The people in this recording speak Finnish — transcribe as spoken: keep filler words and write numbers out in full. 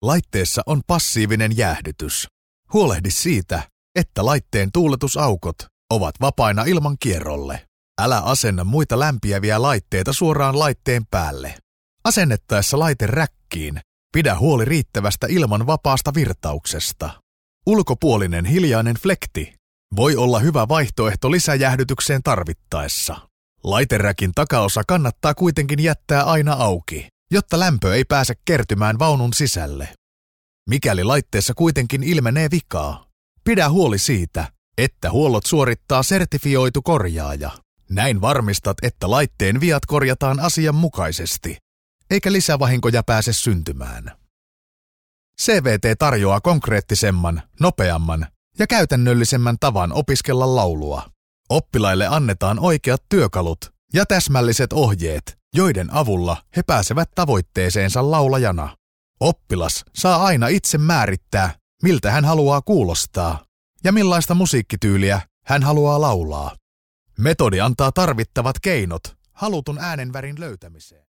Laitteessa on passiivinen jäähdytys. Huolehdi siitä, että laitteen tuuletusaukot ovat vapaina ilman kierrolle. Älä asenna muita lämpiäviä laitteita suoraan laitteen päälle. Asennettaessa laite räkkiin, pidä huoli riittävästä ilman vapaasta virtauksesta. Ulkopuolinen hiljainen flekti voi olla hyvä vaihtoehto lisäjäähdytykseen tarvittaessa. Laiteräkin takaosa kannattaa kuitenkin jättää aina auki, jotta lämpö ei pääse kertymään vaunun sisälle. Mikäli laitteessa kuitenkin ilmenee vikaa, pidä huoli siitä, että huollot suorittaa sertifioitu korjaaja. Näin varmistat, että laitteen viat korjataan asianmukaisesti, eikä lisävahinkoja pääse syntymään. C V T tarjoaa konkreettisemman, nopeamman ja käytännöllisemmän tavan opiskella laulua. Oppilaille annetaan oikeat työkalut ja täsmälliset ohjeet, joiden avulla he pääsevät tavoitteeseensa laulajana. Oppilas saa aina itse määrittää, miltä hän haluaa kuulostaa ja millaista musiikkityyliä hän haluaa laulaa. Metodi antaa tarvittavat keinot halutun äänenvärin löytämiseen.